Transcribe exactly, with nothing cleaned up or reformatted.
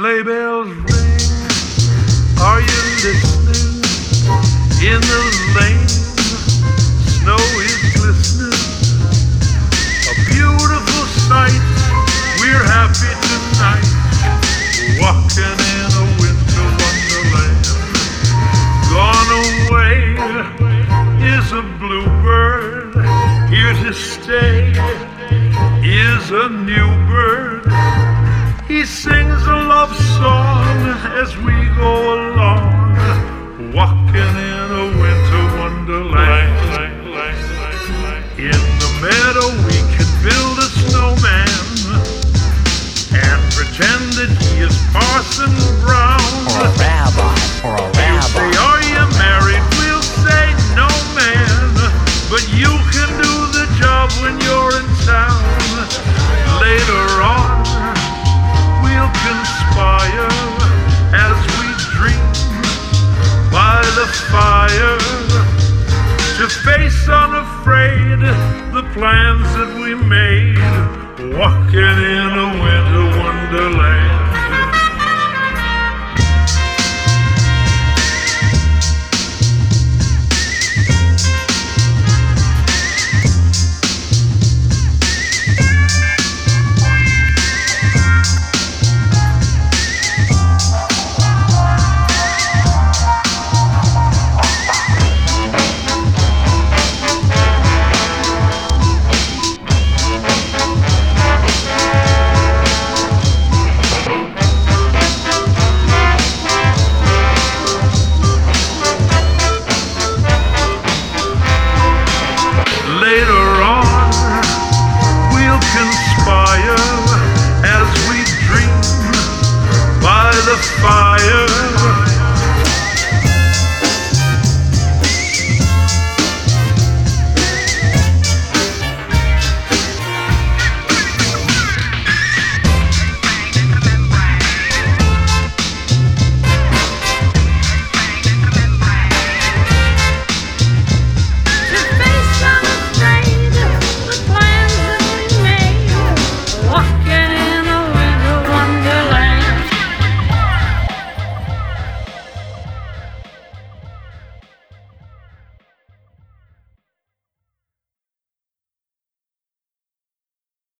Sleigh bells ring, are you listening? In the lane, snow is glistening. A beautiful sight, we're happy tonight. Walking in a winter wonderland. Gone away is a bluebird. Here to stay is a new bird. He sings a love song as we go along, walking in a winter wonderland. In the meadow we can build a snowman and pretend that he is Parson Brown. Or a rabbi, or a He'll rabbi. say, are you married? We'll say, no man, but you can do the job when you're in town. Later on we'll conspire as we dream by the fire to face unafraid the plans that we made, walking in a winter wonderland.